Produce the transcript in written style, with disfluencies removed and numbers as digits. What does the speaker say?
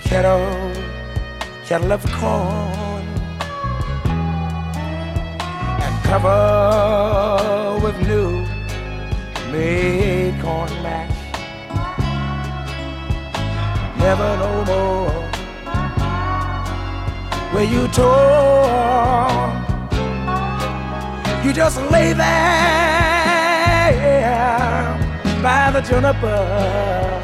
kettle, kettle of corn, and cover with new made corn mash. Never no more will you torn. You just lay there by the juniper